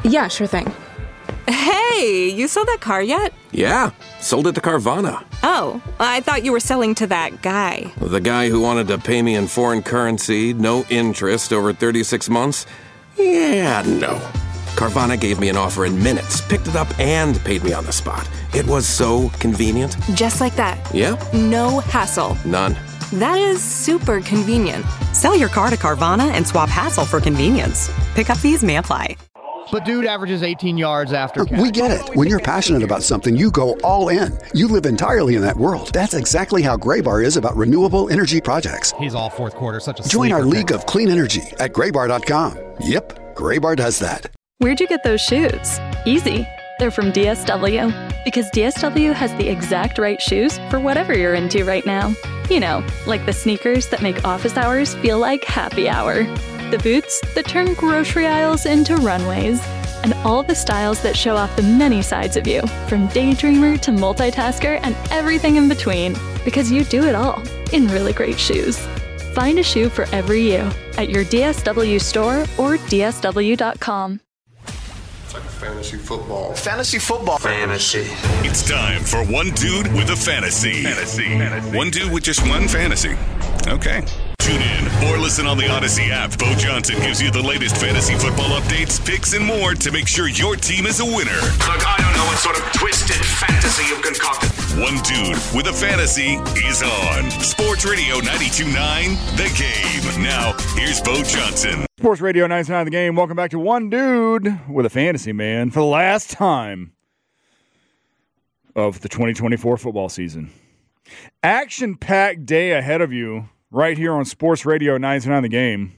Yeah, sure thing. Hey, you sold that car yet? Yeah, sold it to Carvana. Oh, I thought you were selling to that guy. The guy who wanted to pay me in foreign currency, no interest, over 36 months? Yeah, no. Carvana gave me an offer in minutes, picked it up, and paid me on the spot. It was so convenient. Just like that. Yep. No hassle. None. That is super convenient. Sell your car to Carvana and swap hassle for convenience. Pickup fees may apply. But dude averages 18 yards after catch. We get it. When you're passionate about something, you go all in. You live entirely in that world. That's exactly how Graybar is about renewable energy projects. He's all fourth quarter, such a Join our sleeper league pick. of clean energy at graybar.com. Yep, Graybar does that. Where'd you get those shoes? Easy. They're from DSW. Because DSW has the exact right shoes for whatever you're into right now. You know, like the sneakers that make office hours feel like happy hour. The boots that turn grocery aisles into runways. And all the styles that show off the many sides of you, from daydreamer to multitasker and everything in between. Because you do it all in really great shoes. Find a shoe for every you at your DSW store or DSW.com. It's like fantasy football. Fantasy football. Fantasy. It's time for one dude with a fantasy. One dude with just one fantasy. Okay. Tune in or listen on the Odyssey app. Bo Johnson gives you the latest fantasy football updates, picks, and more to make sure your team is a winner. Look, I don't know what sort of twisted fantasy you've concocted. One dude with a fantasy is on Sports Radio 92.9 The Game. Now, here's Bo Johnson. Sports Radio 92.9 The Game. Welcome back to One Dude with a Fantasy, man, for the last time of the 2024 football season. Action-packed day ahead of you right here on Sports Radio 92.9 The Game.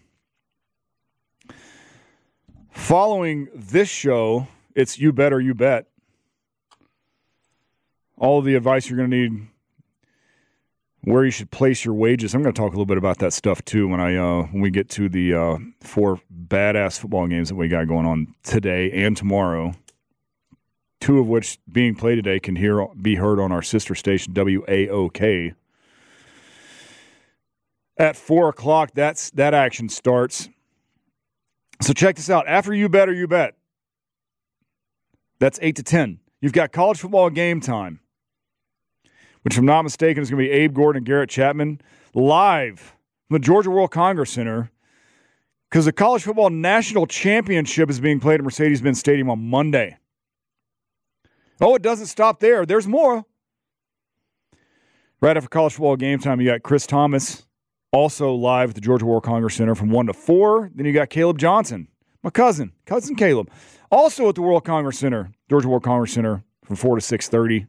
Following this show, it's You Bet or You Bet. All of the advice you're going to need, where you should place your wages. I'm going to talk a little bit about that stuff too when we get to the 4 badass football games that we got going on today and tomorrow. 2 of which being played today can be heard on our sister station WAOK. At 4 o'clock, that action starts. So check this out. After You Bet or You Bet, that's 8 to 10. You've got college football game time, which, if I'm not mistaken, is going to be Abe Gordon and Garrett Chapman live from the Georgia World Congress Center, because the College Football National Championship is being played at Mercedes-Benz Stadium on Monday. Oh, it doesn't stop there. There's more. Right after college football game time, you got Chris Thomas, also live at the Georgia World Congress Center from 1 to 4. Then you got Caleb Johnson, my cousin Caleb, also at the World Congress Center, Georgia World Congress Center from 4 to 6:30.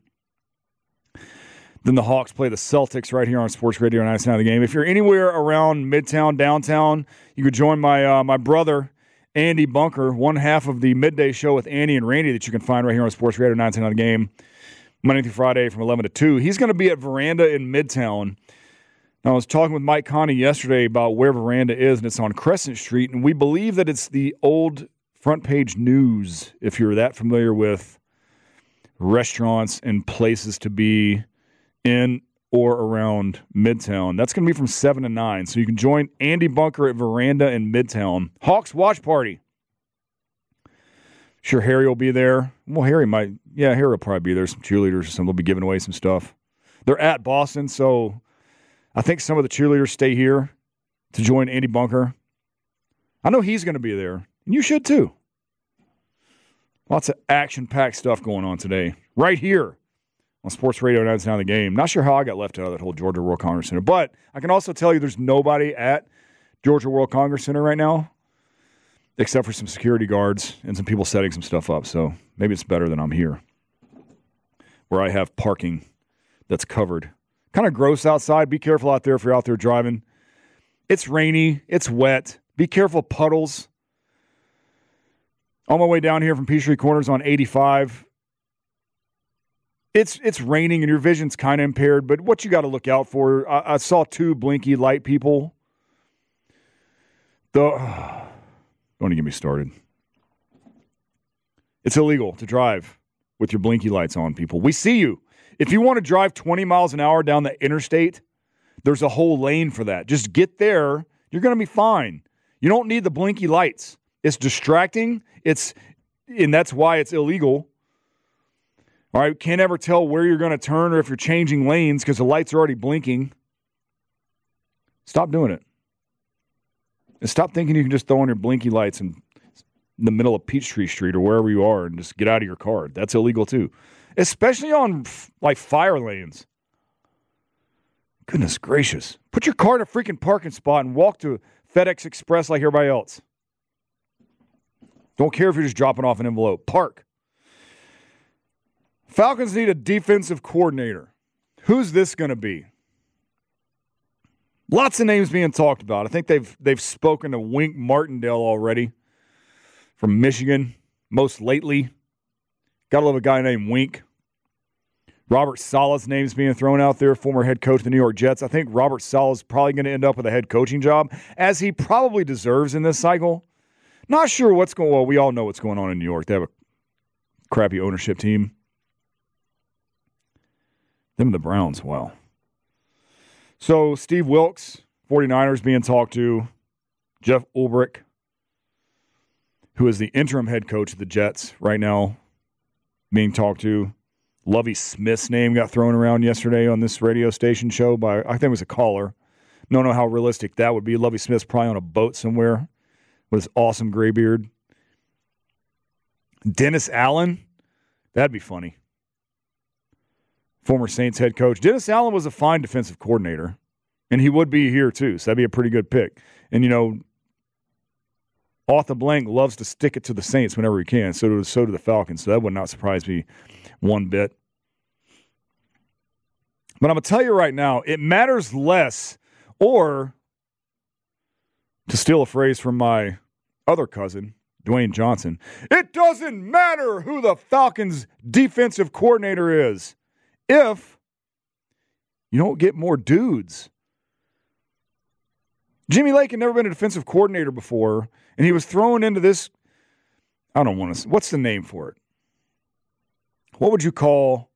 Then the Hawks play the Celtics right here on Sports Radio 92.9 The Game. If you're anywhere around Midtown, downtown, you could join my brother, Andy Bunker, one half of the midday show with Andy and Randy that you can find right here on Sports Radio 92.9 The Game, Monday through Friday from 11 to 2. He's going to be at Veranda in Midtown. Now, I was talking with Mike Connie yesterday about where Veranda is, and it's on Crescent Street, and we believe that it's the old Front Page News, if you're that familiar with restaurants and places to be in or around Midtown. That's going to be from 7 to 9. So you can join Andy Bunker at Veranda in Midtown. Hawks watch party. Sure, Harry will be there. Well, Harry will probably be there. Some cheerleaders or something. They'll be giving away some stuff. They're at Boston, so I think some of the cheerleaders stay here to join Andy Bunker. I know he's going to be there, and you should too. Lots of action-packed stuff going on today, right here on Sports Radio 92.9 The Game. Not sure how I got left out of that whole Georgia World Congress Center, but I can also tell you there's nobody at Georgia World Congress Center right now except for some security guards and some people setting some stuff up. So maybe it's better than I'm here, where I have parking that's covered. Kind of gross outside. Be careful out there if you're out there driving. It's rainy. It's wet. Be careful of puddles. On my way down here from Peachtree Corners on 85, It's raining and your vision's kind of impaired, but what you got to look out for, I saw 2 blinky light people. Don't even get me started. It's illegal to drive with your blinky lights on, people. We see you. If you want to drive 20 miles an hour down the interstate, there's a whole lane for that. Just get there. You're going to be fine. You don't need the blinky lights. It's distracting. It's and that's why it's illegal. All right, can't ever tell where you're going to turn or if you're changing lanes because the lights are already blinking. Stop doing it. And stop thinking you can just throw on your blinky lights in the middle of Peachtree Street or wherever you are and just get out of your car. That's illegal too, especially on like fire lanes. Goodness gracious. Put your car in a freaking parking spot and walk to FedEx Express like everybody else. Don't care if you're just dropping off an envelope. Park. Falcons need a defensive coordinator. Who's this going to be? Lots of names being talked about. I think they've spoken to Wink Martindale already from Michigan, most lately. Gotta love a guy named Wink. Robert Saleh's name's being thrown out there, former head coach of the New York Jets. I think Robert Saleh's probably going to end up with a head coaching job, as he probably deserves in this cycle. Not sure what's going on. Well, we all know what's going on in New York. They have a crappy ownership team. Them and the Browns, wow. So Steve Wilks, 49ers being talked to. Jeff Ulbrich, who is the interim head coach of the Jets right now, being talked to. Lovie Smith's name got thrown around yesterday on this radio station show by, I think it was a caller. Don't know how realistic that would be. Lovie Smith's probably on a boat somewhere with his awesome gray beard. Dennis Allen, that'd be funny. Former Saints head coach. Dennis Allen was a fine defensive coordinator, and he would be here too, so that'd be a pretty good pick. And, you know, Arthur Blank loves to stick it to the Saints whenever he can, so do the Falcons, so that would not surprise me one bit. But I'm going to tell you right now, it matters less, or, to steal a phrase from my other cousin, Dwayne Johnson, it doesn't matter who the Falcons' defensive coordinator is if you don't get more dudes. Jimmy Lake had never been a defensive coordinator before, and he was thrown into this, I don't want to, what's the name for it? What would you call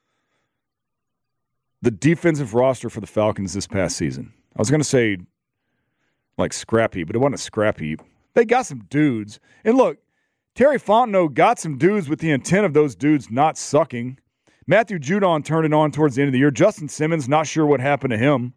the defensive roster for the Falcons this past season? I was going to say like scrap heap, but it wasn't a scrap heap. They got some dudes. And look, Terry Fontenot got some dudes with the intent of those dudes not sucking. Matthew Judon turned it on towards the end of the year. Justin Simmons, not sure what happened to him.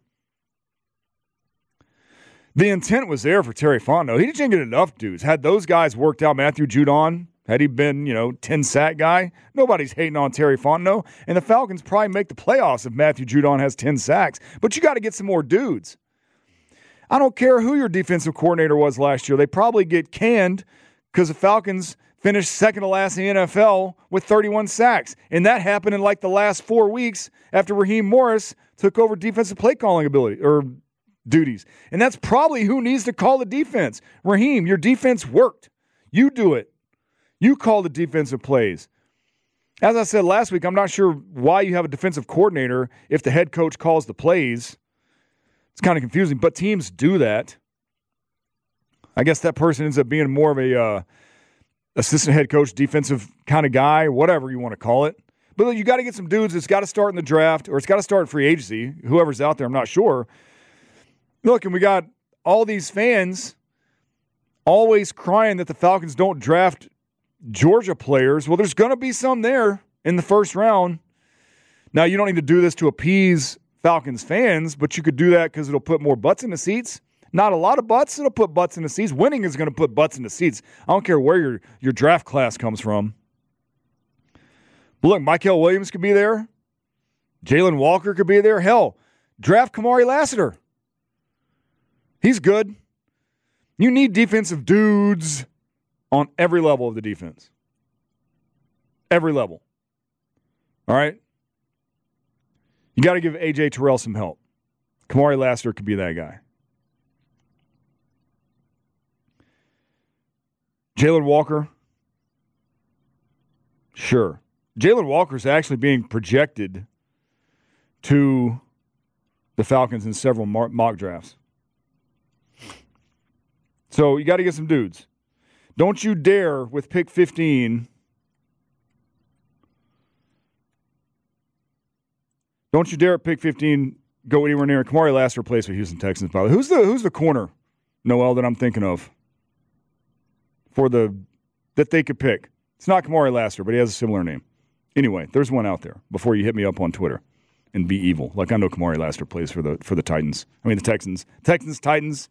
The intent was there for Terry Fontenot. He didn't get enough dudes. Had those guys worked out, Matthew Judon, had he been, 10-sack guy, nobody's hating on Terry Fontenot. And the Falcons probably make the playoffs if Matthew Judon has 10 sacks. But you got to get some more dudes. I don't care who your defensive coordinator was last year. They probably get canned because the Falcons finished second to last in the NFL with 31 sacks. And that happened in like the last 4 weeks after Raheem Morris took over defensive play calling duties. And that's probably who needs to call the defense. Raheem, your defense worked. You do it. You call the defensive plays. As I said last week, I'm not sure why you have a defensive coordinator if the head coach calls the plays. It's kind of confusing, but teams do that. I guess that person ends up being more of a assistant head coach, defensive kind of guy, whatever you want to call it. But you got to get some dudes. It's got to start in the draft, or it's got to start in free agency. Whoever's out there, I'm not sure. Look, and we got all these fans always crying that the Falcons don't draft Georgia players. Well, there's going to be some there in the first round. Now, you don't need to do this to appease Falcons fans, but you could do that because it'll put more butts in the seats. Not a lot of butts. It'll put butts in the seats. Winning is going to put butts in the seats. I don't care where your draft class comes from. But look, Michael Williams could be there. Jalen Walker could be there. Hell, draft Kamari Lassiter. He's good. You need defensive dudes on every level of the defense. Every level. All right? You got to give A.J. Terrell some help. Kamari Lassiter could be that guy. Jalen Walker? Sure. Jalen Walker's actually being projected to the Falcons in several mock drafts. So you got to get some dudes. Don't you dare, with pick 15, don't you dare at pick 15 go anywhere near. Kamari Lassiter plays for Houston Texans, by the way. Who's the corner, Noel, that I'm thinking of that they could pick? It's not Kamari Lassiter, but he has a similar name. Anyway, there's one out there before you hit me up on Twitter and be evil. Like I know Kamari Lassiter plays for the Titans. I mean the Texans. Titans.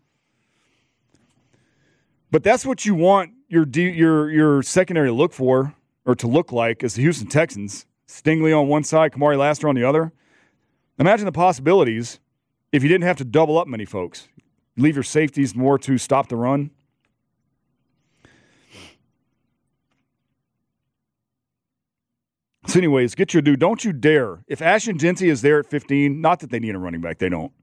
But that's what you want your secondary to look for or to look like is the Houston Texans. Stingley on one side, Kamari Lassiter on the other. Imagine the possibilities if you didn't have to double up many folks. Leave your safeties more to stop the run. So anyways, get your dude. Don't you dare. If Ashton Jeanty is there at 15, not that they need a running back. They don't.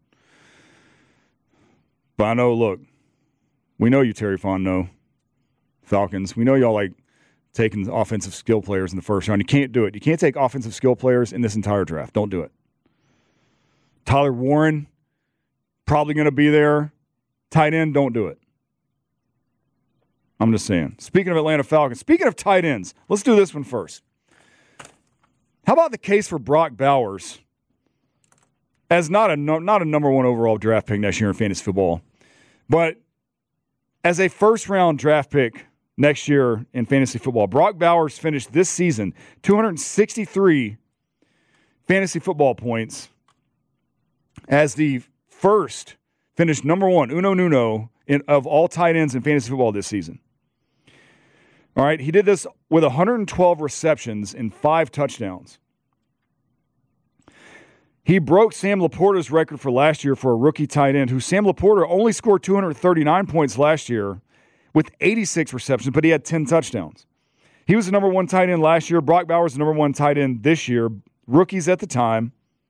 But I know, look, we know you, Terry Fontenot, Falcons. We know y'all like taking offensive skill players in the first round. You can't do it. You can't take offensive skill players in this entire draft. Don't do it. Tyler Warren, probably going to be there. Tight end, don't do it. I'm just saying. Speaking of Atlanta Falcons, speaking of tight ends, let's do this one first. How about the case for Brock Bowers as not a number one overall draft pick next year in fantasy football, but as a first-round draft pick next year in fantasy football? Brock Bowers finished this season 263 fantasy football points as the first finished number one, uno nuno, of all tight ends in fantasy football this season. All right, he did this with 112 receptions and 5 touchdowns. He broke Sam Laporta's record for last year for a rookie tight end, who Sam Laporta only scored 239 points last year with 86 receptions, but he had 10 touchdowns. He was the number one tight end last year. Brock Bowers the number one tight end this year. Rookies at the time.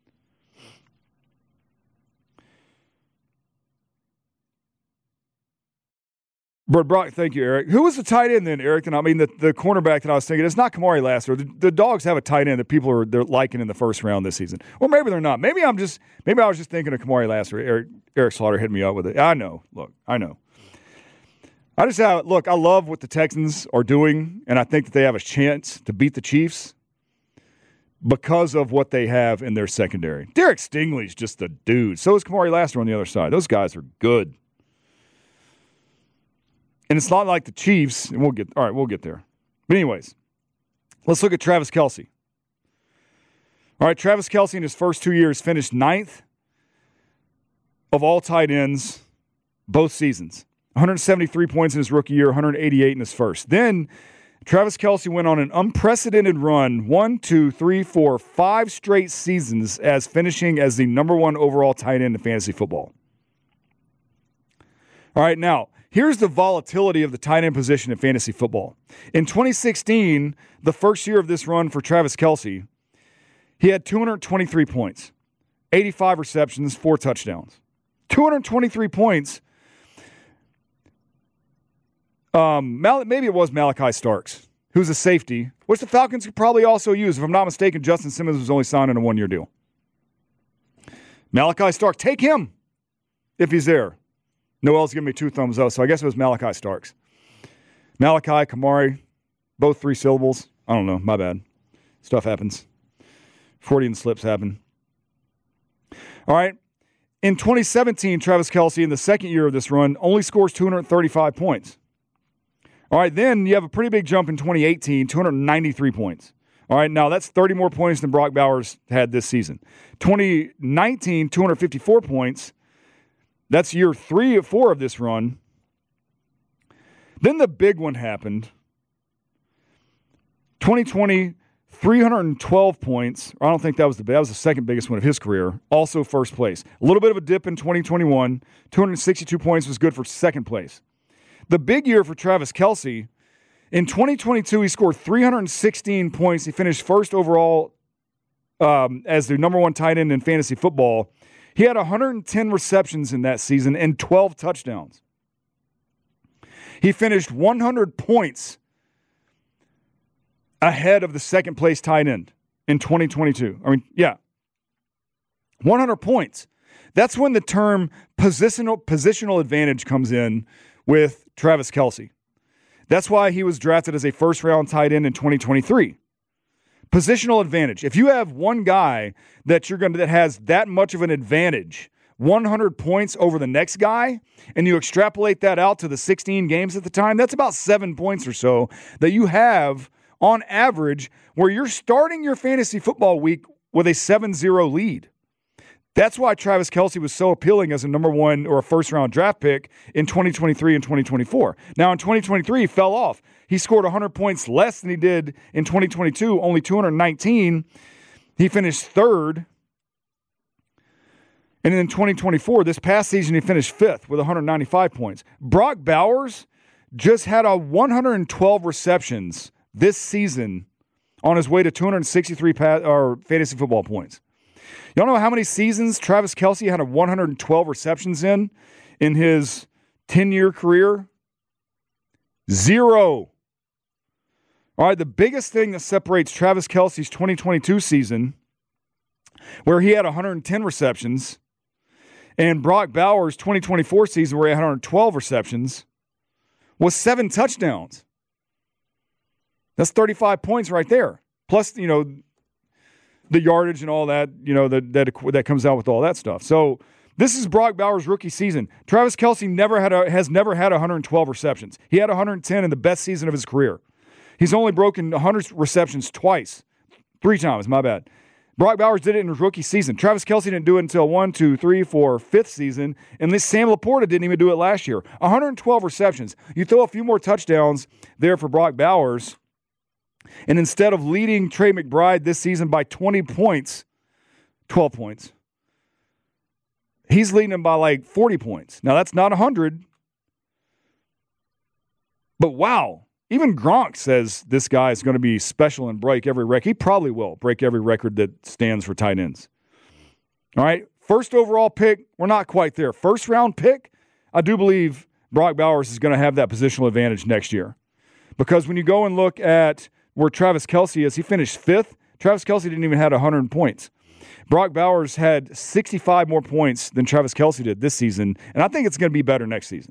But Brock, thank you, Eric. Who was the tight end then, Eric? And I mean, the cornerback that I was thinking, it's not Kamari Lassiter. The Dogs have a tight end that they're liking in the first round this season. Or maybe they're not. Maybe I was just thinking of Kamari Lassiter. Eric Slaughter hit me up with it. I know. Look, I know. I love what the Texans are doing, and I think that they have a chance to beat the Chiefs because of what they have in their secondary. Derek Stingley's just the dude. So is Kamari Lassiter on the other side. Those guys are good. And it's not like the Chiefs, and we'll get there. But anyways, let's look at Travis Kelce. All right, Travis Kelce in his first 2 years finished 9th of all tight ends both seasons. 173 points in his rookie year, 188 in his first. Then Travis Kelce went on an unprecedented run, 5 straight seasons as finishing as the number one overall tight end in fantasy football. All right, now, here's the volatility of the tight end position in fantasy football. In 2016, the first year of this run for Travis Kelce, he had 223 points, 85 receptions, 4 touchdowns. 223 points. Maybe it was Malachi Starks, who's a safety, which the Falcons could probably also use. If I'm not mistaken, Justin Simmons was only signed on a 1-year deal. Malachi Starks, take him if he's there. Noel's giving me 2 thumbs up, so I guess it was Malachi Starks. Malachi, Kamari, both 3 syllables. I don't know, my bad. Stuff happens. Freudian slips happen. All right. In 2017, Travis Kelce, in the second year of this run, only scores 235 points. All right, then you have a pretty big jump in 2018, 293 points. All right, now that's 30 more points than Brock Bowers had this season. 2019, 254 points. That's year 3 or 4 of this run. Then the big one happened. 2020, 312 points. I don't think that was the second biggest one of his career. Also first place. A little bit of a dip in 2021. 262 points was good for second place. The big year for Travis Kelce, in 2022, he scored 316 points. He finished first overall as the number one tight end in fantasy football. He had 110 receptions in that season and 12 touchdowns. He finished 100 points ahead of the second-place tight end in 2022. 100 points. That's when the term positional advantage comes in with Travis Kelce. That's why he was drafted as a first-round tight end in 2023. Positional advantage. If you have one guy that has that much of an advantage, 100 points over the next guy, and you extrapolate that out to the 16 games at the time, that's about 7 points or so that you have on average where you're starting your fantasy football week with a 7-0 lead. That's why Travis Kelce was so appealing as a number one or a first-round draft pick in 2023 and 2024. Now, in 2023, he fell off. He scored 100 points less than he did in 2022, only 219. He finished third. And in 2024, this past season, he finished fifth with 195 points. Brock Bowers just had 112 receptions this season on his way to 263 fantasy football points. Y'all know how many seasons Travis Kelce had 112 receptions in his 10-year career? 0. All right, the biggest thing that separates Travis Kelce's 2022 season, where he had 110 receptions, and Brock Bowers' 2024 season, where he had 112 receptions, was 7 touchdowns. That's 35 points right there. Plus, the yardage and all that, that comes out with all that stuff. So this is Brock Bowers' rookie season. Travis Kelce has never had 112 receptions. He had 110 in the best season of his career. He's only broken 100 receptions three times, my bad. Brock Bowers did it in his rookie season. Travis Kelce didn't do it until 5th season, and Sam Laporta didn't even do it last year. 112 receptions. You throw a few more touchdowns there for Brock Bowers, and instead of leading Trey McBride this season by 12 points, he's leading him by like 40 points. Now, that's not 100, but wow. Even Gronk says this guy is going to be special and break every record. He probably will break every record that stands for tight ends. All right, first overall pick, we're not quite there. First round pick, I do believe Brock Bowers is going to have that positional advantage next year. Because when you go and look at where Travis Kelce is, he finished 5th. Travis Kelce didn't even have 100 points. Brock Bowers had 65 more points than Travis Kelce did this season, and I think it's going to be better next season.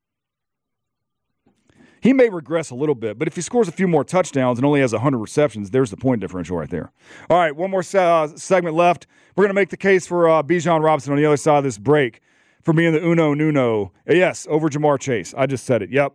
He may regress a little bit, but if he scores a few more touchdowns and only has 100 receptions, there's the point differential right there. All right, one more segment left. We're going to make the case for Bijan Robinson on the other side of this break for being the uno nuno. Yes, over Jamar Chase. I just said it. Yep,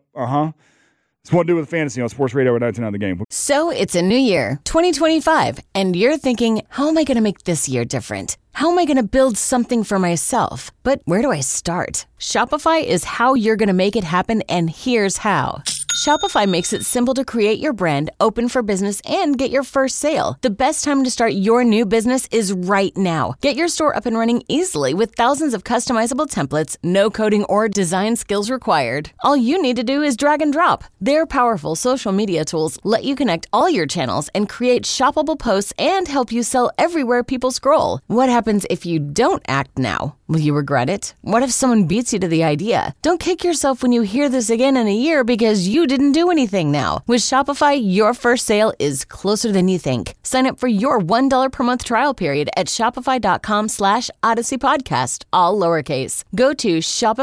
It's What to Do with Fantasy on Sports Radio 99 The Game. So it's a new year, 2025, and you're thinking, how am I going to make this year different? How am I going to build something for myself? But where do I start? Shopify is how you're going to make it happen, and here's how. Shopify makes it simple to create your brand, open for business, and get your first sale. The best time to start your new business is right now. Get your store up and running easily with thousands of customizable templates, no coding or design skills required. All you need to do is drag and drop. Their powerful social media tools let you connect all your channels and create shoppable posts and help you sell everywhere people scroll. What happens if you don't act now? Will you regret it? What if someone beats you to the idea? Don't kick yourself when you hear this again in a year because you didn't do anything now. With Shopify, your first sale is closer than you think. Sign up for your $1 per month trial period at shopify.com/Odyssey Podcast, all lowercase. Go to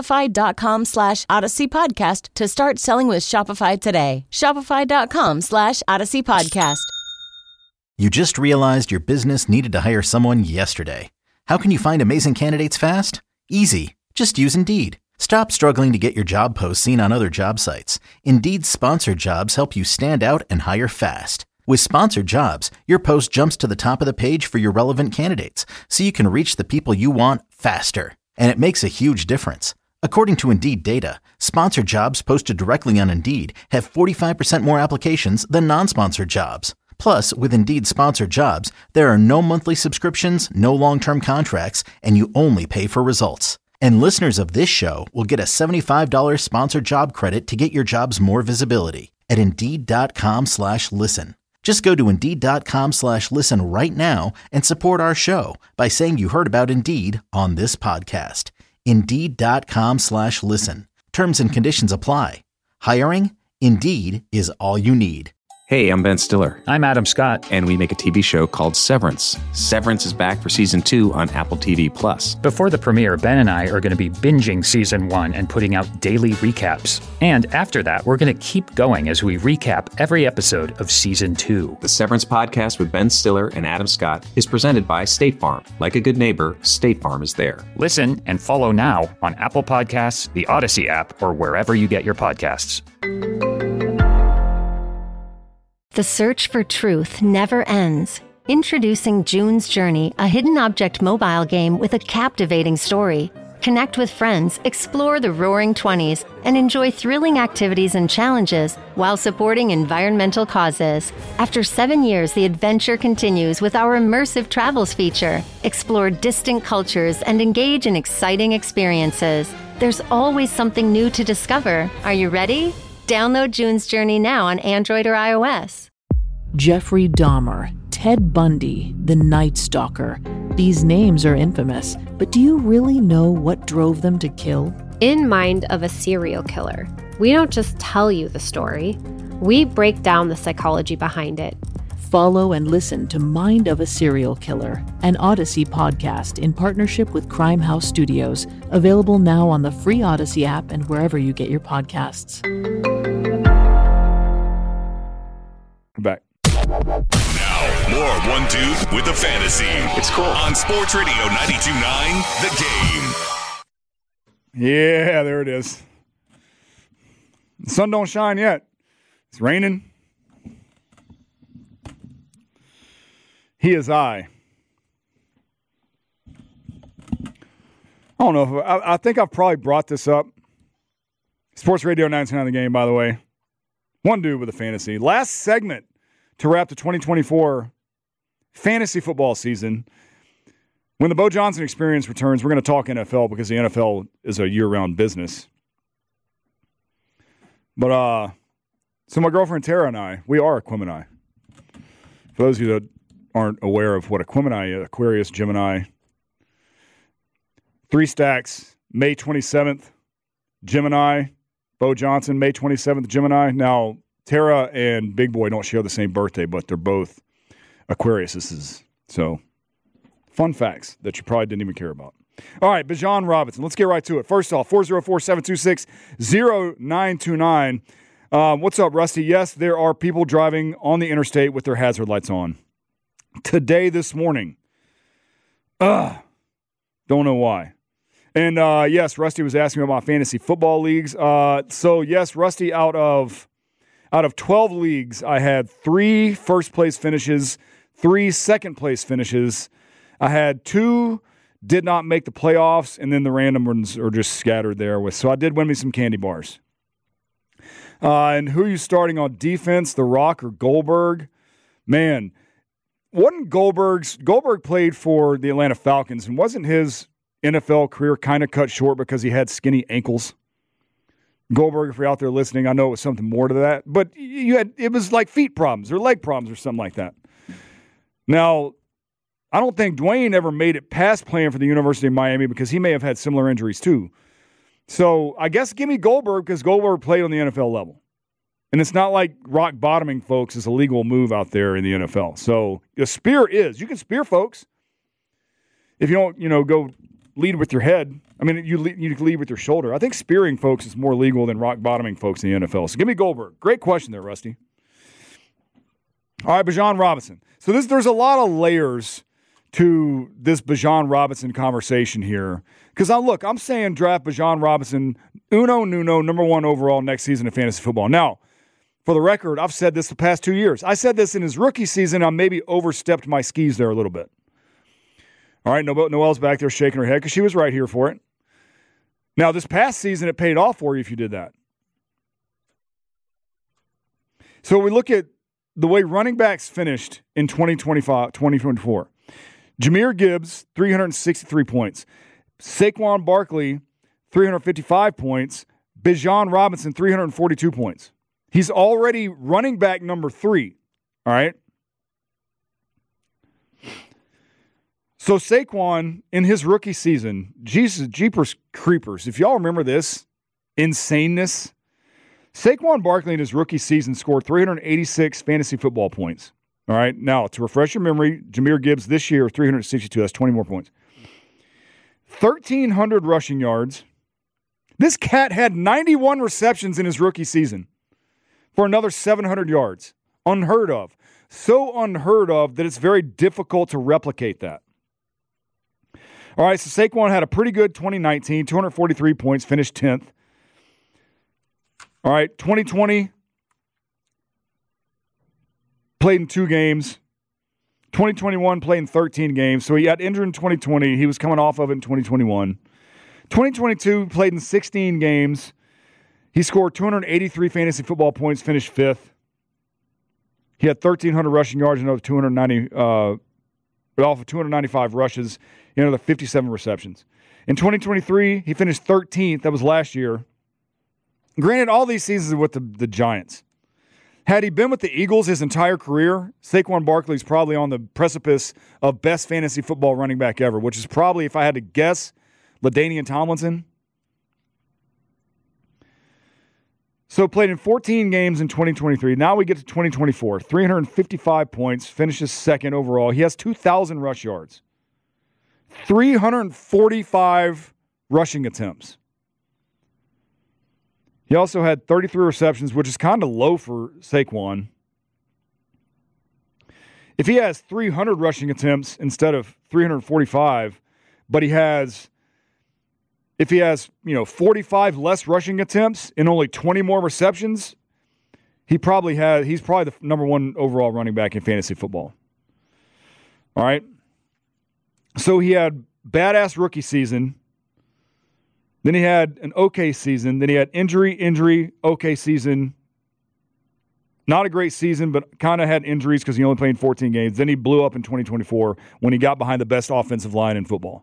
shopify.com/Odyssey Podcast to start selling with Shopify today. Shopify.com/Odyssey Podcast. You just realized your business needed to hire someone yesterday. How can you find amazing candidates fast? Easy. Just use Indeed. Stop struggling to get your job posts seen on other job sites. Indeed's sponsored jobs help you stand out and hire fast. With sponsored jobs, your post jumps to the top of the page for your relevant candidates, so you can reach the people you want faster. And it makes a huge difference. According to Indeed data, sponsored jobs posted directly on Indeed have 45% more applications than non-sponsored jobs. Plus, with Indeed sponsored jobs, there are no monthly subscriptions, no long-term contracts, and you only pay for results. And listeners of this show will get a $75 sponsored job credit to get your jobs more visibility at Indeed.com/listen. Just go to Indeed.com/listen right now and support our show by saying you heard about Indeed on this podcast. Indeed.com/listen. Terms and conditions apply. Hiring? Indeed is all you need. Hey, I'm Ben Stiller. I'm Adam Scott. And we make a TV show called Severance. Severance is back for Season 2 on Apple TV+. Before the premiere, Ben and I are going to be binging Season 1 and putting out daily recaps. And after that, we're going to keep going as we recap every episode of Season 2. The Severance podcast with Ben Stiller and Adam Scott is presented by State Farm. Like a good neighbor, State Farm is there. Listen and follow now on Apple Podcasts, the Odyssey app, or wherever you get your podcasts. The search for truth never ends. Introducing June's Journey, a hidden object mobile game with a captivating story. Connect with friends, explore the Roaring 20s, and enjoy thrilling activities and challenges while supporting environmental causes. After 7 years, the adventure continues with our immersive travels feature. Explore distant cultures and engage in exciting experiences. There's always something new to discover. Are you ready? Download June's Journey now on Android or iOS. Jeffrey Dahmer, Ted Bundy, the Night Stalker. These names are infamous, but do you really know what drove them to kill? In Mind of a Serial Killer, we don't just tell you the story, we break down the psychology behind it. Follow and listen to Mind of a Serial Killer, an Odyssey podcast in partnership with Crime House Studios, available now on the free Odyssey app and wherever you get your podcasts. Back. Now, more One Dude with a Fantasy. It's cool. On Sports Radio 92.9, The Game. Yeah, there it is. The sun don't shine yet. It's raining. He is I. don't know. I think I've probably brought this up. Sports Radio 99 The Game, by the way. One dude with a fantasy. Last segment to wrap the 2024 fantasy football season. When the Bo Johnson experience returns, we're going to talk NFL because the NFL is a year-round business. But, so my girlfriend Tara and I, we are Aquemini. For those of you that aren't aware of what Aquemini is, Aquarius, Gemini. 3 stacks, May 27th, Gemini. Bo Johnson, May 27th, Gemini. Now, Tara and Big Boy don't share the same birthday, but they're both Aquariuses. So, fun facts that you probably didn't even care about. All right, Bijan Robinson. Let's get right to it. First off, 404-726-0929. What's up, Rusty? Yes, there are people driving on the interstate with their hazard lights on. Today, this morning. Don't know why. And, yes, Rusty was asking about fantasy football leagues. So, yes, Rusty, out of 12 leagues, I had 3 first-place finishes, 3 second-place finishes. I had 2 did not make the playoffs, and then the random ones are just scattered there. So I did win me some candy bars. And who are you starting on defense, The Rock or Goldberg? Man, wasn't Goldberg played for the Atlanta Falcons, and wasn't his NFL career kind of cut short because he had skinny ankles? Goldberg, if you're out there listening, I know it was something more to that, but it was like feet problems or leg problems or something like that. Now, I don't think Dwayne ever made it past playing for the University of Miami because he may have had similar injuries too. So I guess give me Goldberg because Goldberg played on the NFL level. And it's not like rock bottoming folks is a legal move out there in the NFL. So a spear is. You can spear folks. If you don't, go lead with your head. I mean, you can lead with your shoulder. I think spearing folks is more legal than rock bottoming folks in the NFL. So give me Goldberg. Great question there, Rusty. All right, Bijan Robinson. So there's a lot of layers to this Bijan Robinson conversation here. Because I'm saying draft Bijan Robinson, uno, number 1 overall next season in fantasy football. Now, for the record, I've said this the past 2 years. I said this in his rookie season. I maybe overstepped my skis there a little bit. All right, Noelle's back there shaking her head because she was right here for it. Now, this past season, it paid off for you if you did that. So we look at the way running backs finished in 2024. Jahmyr Gibbs, 363 points. Saquon Barkley, 355 points. Bijan Robinson, 342 points. He's already running back number 3. All right? So Saquon, in his rookie season, Jesus, jeepers creepers, if y'all remember this insaneness, Saquon Barkley in his rookie season scored 386 fantasy football points. All right, now to refresh your memory, Jahmyr Gibbs this year, 362, that's 20 more points. 1,300 rushing yards. This cat had 91 receptions in his rookie season for another 700 yards. Unheard of. So unheard of that it's very difficult to replicate that. All right, so Saquon had a pretty good 2019, 243 points, finished 10th. All right, 2020, played in 2 games. 2021 played in 13 games. So he got injured in 2020. He was coming off of it in 2021. 2022 played in 16 games. He scored 283 fantasy football points, finished 5th. He had 1,300 rushing yards and over 295 rushes, and another 57 receptions. In 2023, he finished 13th. That was last year. Granted, all these seasons are with the Giants. Had he been with the Eagles his entire career, Saquon Barkley's probably on the precipice of best fantasy football running back ever, which is probably, if I had to guess, LaDainian Tomlinson. So played in 14 games in 2023. Now we get to 2024. 355 points, finishes 2nd overall. He has 2,000 rush yards. 345 rushing attempts. He also had 33 receptions, which is kind of low for Saquon. If he has 300 rushing attempts instead of 345, but if he has 45 less rushing attempts and only 20 more receptions, he's probably the number 1 overall running back in fantasy football. All right. So he had badass rookie season. Then he had an okay season. Then he had injury, okay season. Not a great season, but kind of had injuries because he only played 14 games. Then he blew up in 2024 when he got behind the best offensive line in football.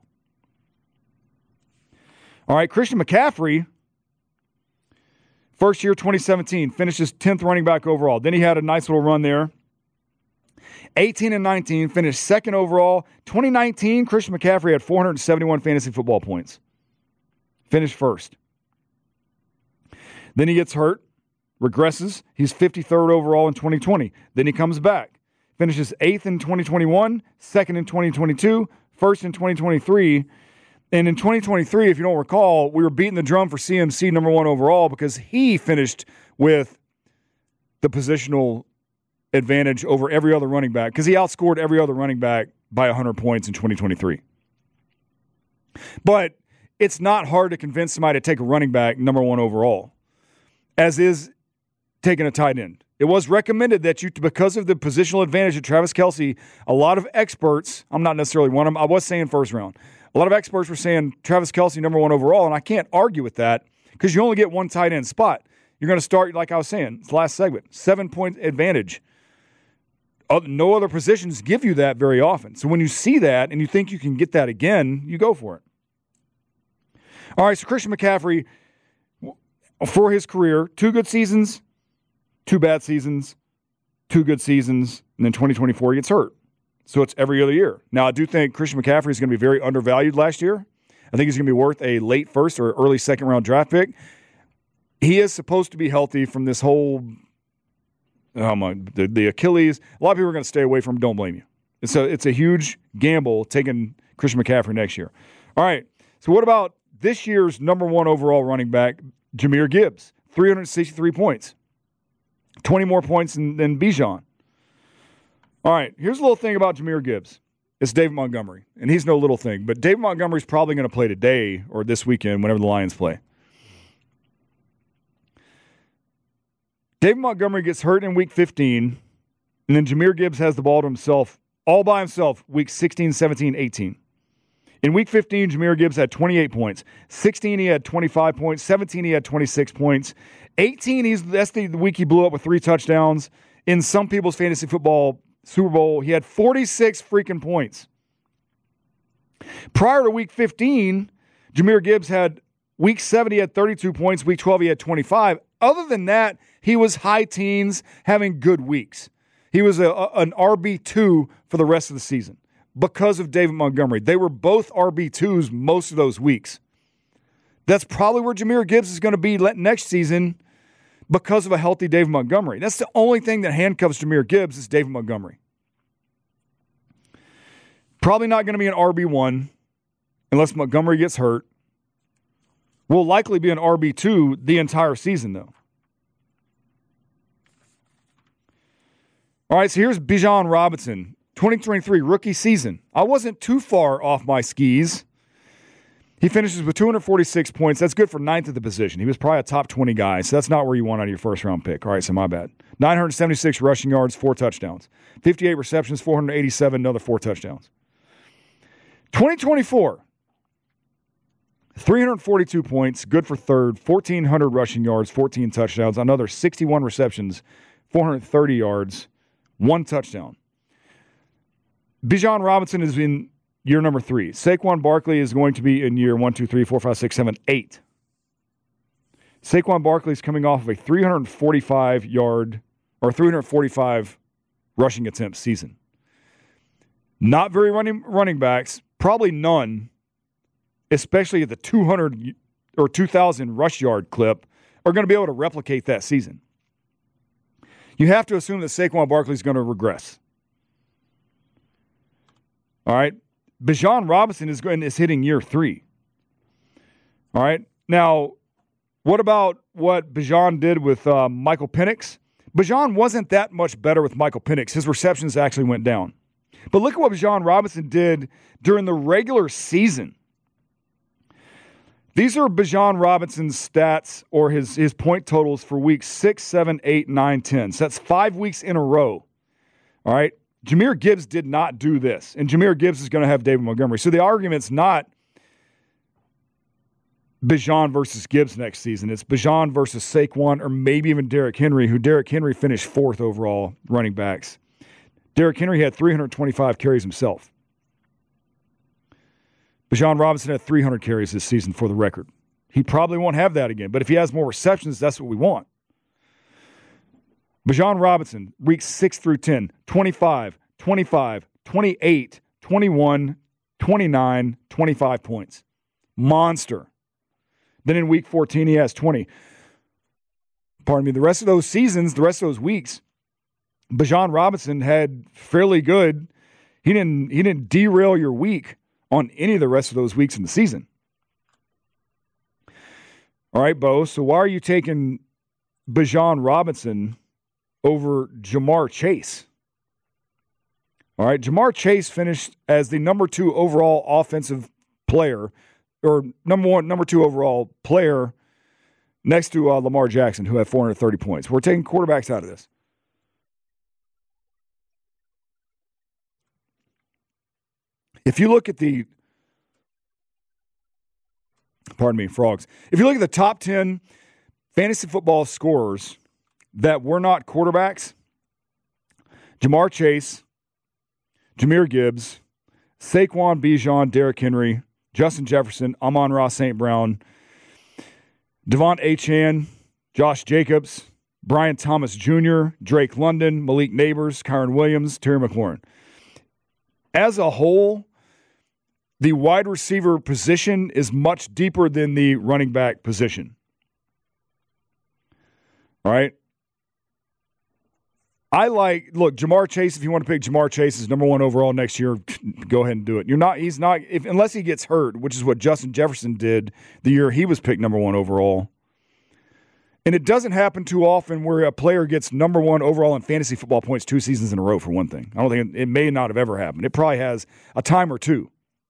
All right, Christian McCaffrey, first year 2017, finishes 10th running back overall. Then he had a nice little run there. 18 and 19, finished 2nd overall. 2019, Christian McCaffrey had 471 fantasy football points. Finished 1st. Then he gets hurt, regresses. He's 53rd overall in 2020. Then he comes back. Finishes 8th in 2021, 2nd in 2022, 1st in 2023. And in 2023, if you don't recall, we were beating the drum for CMC number 1 overall because he finished with the positional advantage over every other running back because he outscored every other running back by 100 points in 2023. But it's not hard to convince somebody to take a running back number 1 overall, as is taking a tight end. It was recommended that because of the positional advantage of Travis Kelce, a lot of experts, I'm not necessarily one of them, I was saying 1st round. A lot of experts were saying Travis Kelce number 1 overall, and I can't argue with that because you only get 1 tight end spot. You're going to start, like I was saying, it's last segment, 7-point advantage. No other positions give you that very often. So when you see that and you think you can get that again, you go for it. All right, so Christian McCaffrey, for his career, 2 good seasons, 2 bad seasons, 2 good seasons, and then 2024 he gets hurt. So it's every other year. Now, I do think Christian McCaffrey is going to be very undervalued last year. I think he's going to be worth a late 1st or early 2nd round draft pick. He is supposed to be healthy from this whole, the Achilles. A lot of people are going to stay away from him. Don't blame you. It's a huge gamble taking Christian McCaffrey next year. All right, so what about this year's number 1 overall running back, Jahmyr Gibbs? 363 points. 20 more points than Bijan. All right, here's a little thing about Jahmyr Gibbs. It's David Montgomery, and he's no little thing. But David Montgomery's probably going to play today or this weekend whenever the Lions play. David Montgomery gets hurt in Week 15, and then Jahmyr Gibbs has the ball to himself, all by himself, Week 16, 17, 18. In Week 15, Jahmyr Gibbs had 28 points. 16, he had 25 points. 17, he had 26 points. 18, that's the week he blew up with 3 touchdowns. In some people's fantasy football Super Bowl, he had 46 freaking points. Prior to Week 15, Jahmyr Gibbs had Week 7, he had 32 points. Week 12, he had 25. Other than that, he was high teens, having good weeks. He was an RB2 for the rest of the season because of David Montgomery. They were both RB2s most of those weeks. That's probably where Jahmyr Gibbs is going to be next season because of a healthy David Montgomery. That's the only thing that handcuffs Jahmyr Gibbs is David Montgomery. Probably not going to be an RB1 unless Montgomery gets hurt. Will likely be an RB2 the entire season, though. All right, so here's Bijan Robinson, 2023 rookie season. I wasn't too far off my skis. He finishes with 246 points. That's good for ninth at the position. He was probably a top 20 guy, so that's not where you want out of your first-round pick. All right, so my bad. 976 rushing yards, 4 touchdowns. 58 receptions, 487, another 4 touchdowns. 2024, 342 points, good for third, 1,400 rushing yards, 14 touchdowns, another 61 receptions, 430 yards, 1 touchdown. Bijan Robinson is in year number 3. Saquon Barkley is going to be in year 1, 2, 3, 4, 5, 6, 7, 8. Saquon Barkley is coming off of a 345 rushing attempt season. Not very running backs, probably none, especially at the 200 or 2,000 rush yard clip, are going to be able to replicate that season. You have to assume that Saquon Barkley is going to regress. All right. Bijan Robinson is hitting year 3. All right. Now, what about what Bijan did with Michael Penix? Bijan wasn't that much better with Michael Penix. His receptions actually went down. But look at what Bijan Robinson did during the regular season. These are Bijan Robinson's stats or his point totals for weeks 6, 7, 8, 9, 10. So that's 5 weeks in a row. All right. Jahmyr Gibbs did not do this, and Jahmyr Gibbs is going to have David Montgomery. So the argument's not Bijan versus Gibbs next season. It's Bijan versus Saquon or maybe even Derrick Henry, who Derrick Henry finished 4th overall running backs. Derrick Henry had 325 carries himself. Bijan Robinson had 300 carries this season for the record. He probably won't have that again, but if he has more receptions, that's what we want. Bijan Robinson, weeks 6 through 10, 25, 25, 28, 21, 29, 25 points. Monster. Then in week 14, he has 20. Pardon me. The rest of those seasons, the rest of those weeks, Bijan Robinson had fairly good. He didn't derail your week on any of the rest of those weeks in the season. All right, Bo. So why are you taking Bijan Robinson over Jamar Chase? All right, Jamar Chase finished as the number 2 overall offensive player, or number 2 overall player next to Lamar Jackson, who had 430 points. We're taking quarterbacks out of this. If you look at the, frogs. If you look at the top 10 fantasy football scorers that were not quarterbacks, Jamar Chase, Jahmyr Gibbs, Saquon, Bijan, Derrick Henry, Justin Jefferson, Amon-Ra St. Brown, Devon Achane, Josh Jacobs, Brian Thomas Jr., Drake London, Malik Neighbors, Kyron Williams, Terry McLaurin. As a whole, the wide receiver position is much deeper than the running back position. All right? Look, Jamar Chase, if you want to pick Jamar Chase as number 1 overall next year, go ahead and do it. Unless he gets hurt, which is what Justin Jefferson did the year he was picked number 1 overall. And it doesn't happen too often where a player gets number 1 overall in fantasy football points 2 seasons in a row, for one thing. I don't think it may not have ever happened. It probably has a time or two.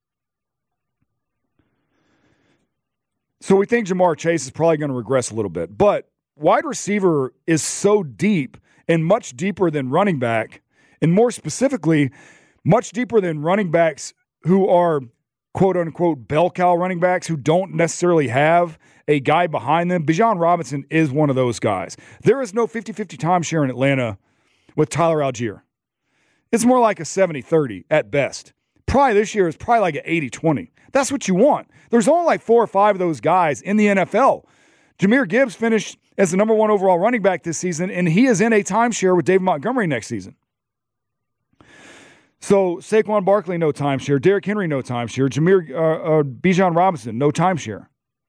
So we think Jamar Chase is probably going to regress a little bit. But wide receiver is so deep and much deeper than running back, and more specifically, much deeper than running backs who are quote-unquote bell cow running backs who don't necessarily have a guy behind them. Bijan Robinson is one of those guys. There is no 50-50 timeshare in Atlanta with Tyler Algier. It's more like a 70-30 at best. Probably this year is probably like an 80-20. That's what you want. There's only like 4 or 5 of those guys in the NFL. Jahmyr Gibbs finished as the number 1 overall running back this season, and he is in a timeshare with David Montgomery next season. So Saquon Barkley, no timeshare. Derrick Henry, no timeshare. Bijan Robinson, no timeshare.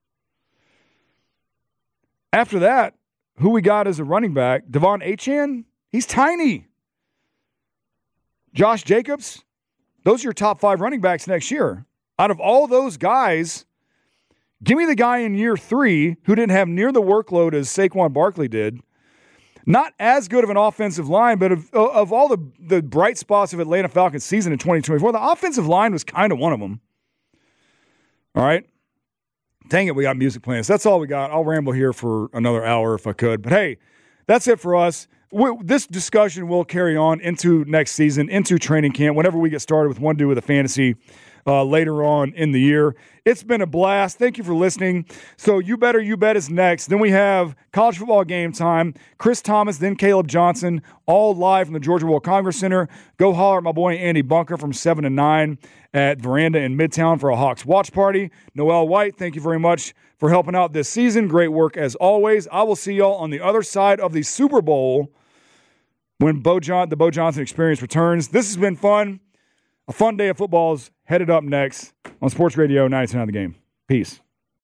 After that, who we got as a running back? Devon Achane, he's tiny. Josh Jacobs, those are your top 5 running backs next year. Out of all those guys, give me the guy in year 3 who didn't have near the workload as Saquon Barkley did. Not as good of an offensive line, but of all the bright spots of Atlanta Falcons season in 2024, the offensive line was kind of one of them. All right? Dang it, we got music playing. So that's all we got. I'll ramble here for another hour if I could. But hey, that's it for us. This discussion will carry on into next season, into training camp, whenever we get started with One Dude with a Fantasy later on in the year. It's been a blast. Thank you for listening. So You Better You Bet is next. Then we have college football game time. Chris Thomas, then Caleb Johnson, all live from the Georgia World Congress Center. Go holler at my boy Andy Bunker from 7 to 9 at Veranda in Midtown for a Hawks watch party. Noel White, thank you very much for helping out this season. Great work as always. I will see y'all on the other side of the Super Bowl when the Bo Johnson Experience returns. This has been fun. A fun day of football is headed up next on Sports Radio 99 The Game. Peace.